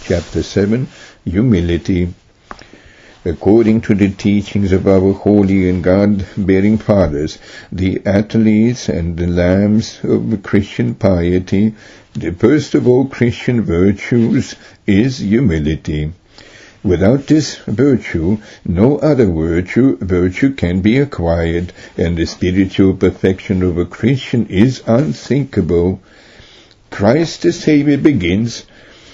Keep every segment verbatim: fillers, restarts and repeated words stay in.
Chapter seven, Humility. According to the teachings of our holy and God-bearing fathers, the athletes and the lambs of Christian piety, the first of all Christian virtues is humility. Without this virtue, no other virtue, virtue can be acquired, and the spiritual perfection of a Christian is unthinkable. Christ the Savior begins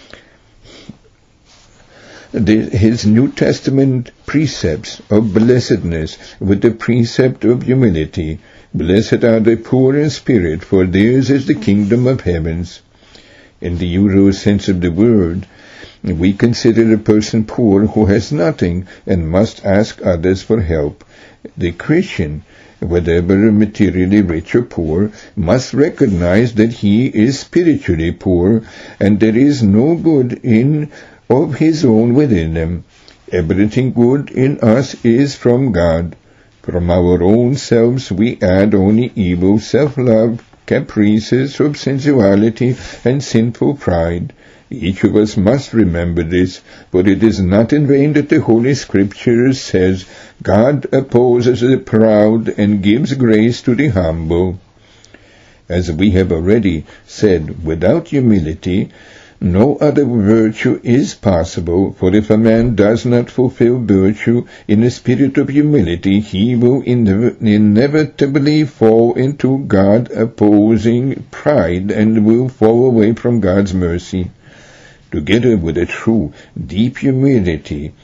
The, his New Testament precepts of blessedness with the precept of humility. Blessed are the poor in spirit, for theirs is the kingdom of heavens. In the usual sense of the word, we consider a person poor who has nothing and must ask others for help. The Christian, whether materially rich or poor, must recognize that he is spiritually poor, and there is no good in of his own within them. Everything good in us is from God. From our own selves we add only evil, self-love, caprices of sensuality, and sinful pride. Each of us must remember this, for it is not in vain that the Holy Scripture says, God opposes the proud and gives grace to the humble. As we have already said, without humility, no other virtue is possible, for if a man does not fulfill virtue in a spirit of humility, he will inev- inevitably fall into God-opposing pride and will fall away from God's mercy. Together with a true, deep humility,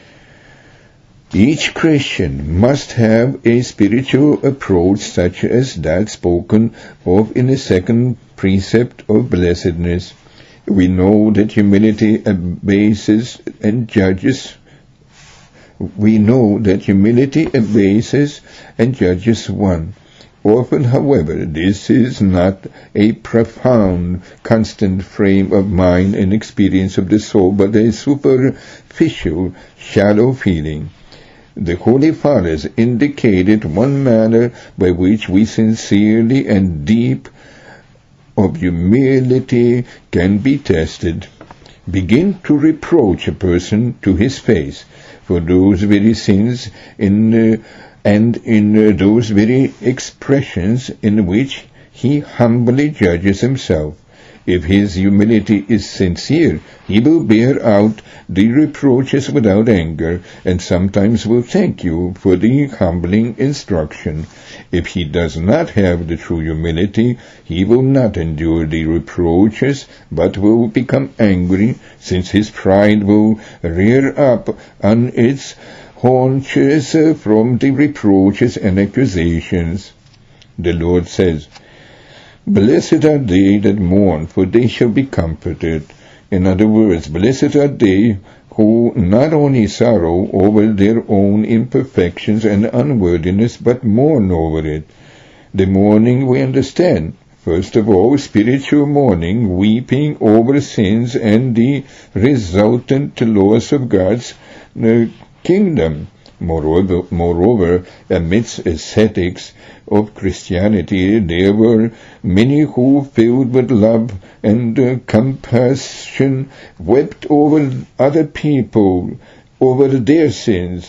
each Christian must have a spiritual approach such as that spoken of in the second precept of blessedness. We know that humility abases and judges. We know that humility abases and judges one. Often, however, this is not a profound, constant frame of mind and experience of the soul, but a superficial, shallow feeling. The Holy Fathers indicated one manner by which we sincerely and deep of humility can be tested. Begin to reproach a person to his face for those very sins in uh, and in uh, those very expressions in which he humbly judges himself. If his humility is sincere, he will bear out the reproaches without anger, and sometimes will thank you for the humbling instruction. If he does not have the true humility, he will not endure the reproaches, but will become angry, since his pride will rear up on its haunches from the reproaches and accusations. The Lord says, Blessed are they that mourn, for they shall be comforted. In other words, blessed are they who not only sorrow over their own imperfections and unworthiness, but mourn over it. The mourning we understand. First of all, spiritual mourning, weeping over sins and the resultant loss of God's uh, kingdom. Moreover, moreover, amidst ascetics of Christianity, there were many who, filled with love and uh, compassion, wept over other people, over their sins,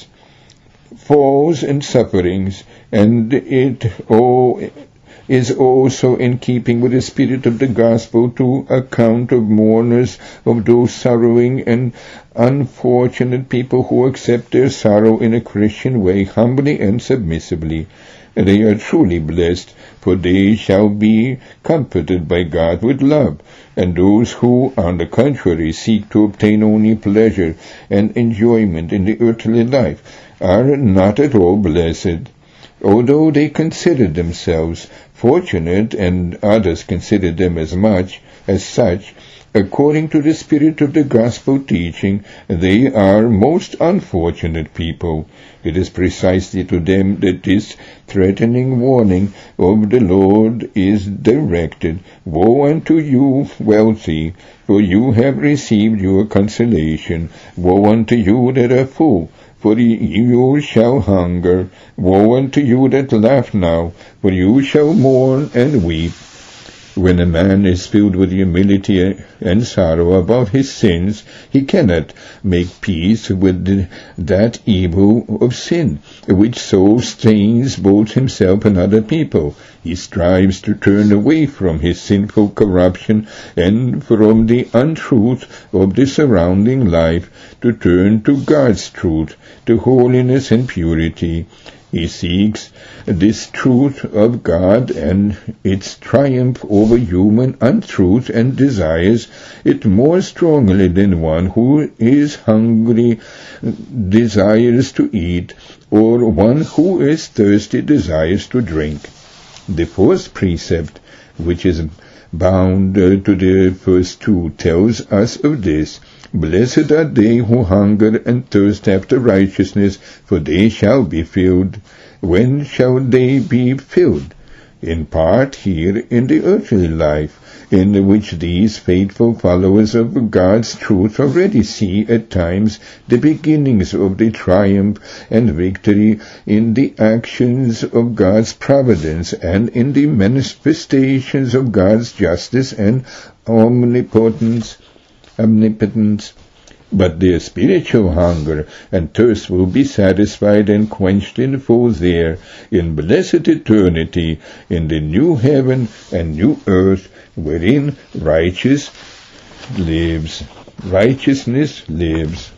faults and sufferings, and it all is also in keeping with the spirit of the gospel to account of mourners, of those sorrowing and unfortunate people who accept their sorrow in a Christian way, humbly and submissively. They are truly blessed, for they shall be comforted by God with love. And those who, on the contrary, seek to obtain only pleasure and enjoyment in the earthly life are not at all blessed. Although they consider themselves fortunate, and others consider them as much as such, according to the spirit of the gospel teaching, they are most unfortunate people. It is precisely to them that this threatening warning of the Lord is directed. Woe unto you, wealthy, for you have received your consolation. Woe unto you that are full, for you shall hunger. Woe unto you that laugh now, for you shall mourn and weep. When a man is filled with humility and sorrow about his sins, he cannot make peace with the, that evil of sin, which so stains both himself and other people. He strives to turn away from his sinful corruption and from the untruth of the surrounding life, to turn to God's truth, to holiness and purity. He seeks this truth of God and its triumph over human untruth, and desires it more strongly than one who is hungry desires to eat, or one who is thirsty desires to drink. The fourth precept, which is bound uh, to the first two, tells us of this. Blessed are they who hunger and thirst after righteousness, for they shall be filled. When shall they be filled? In part here in the earthly life, in which these faithful followers of God's truth already see at times the beginnings of the triumph and victory in the actions of God's providence and in the manifestations of God's justice and omnipotence. omnipotence. But their spiritual hunger and thirst will be satisfied and quenched in full there, in blessed eternity, in the new heaven and new earth, wherein righteous lives, righteousness lives.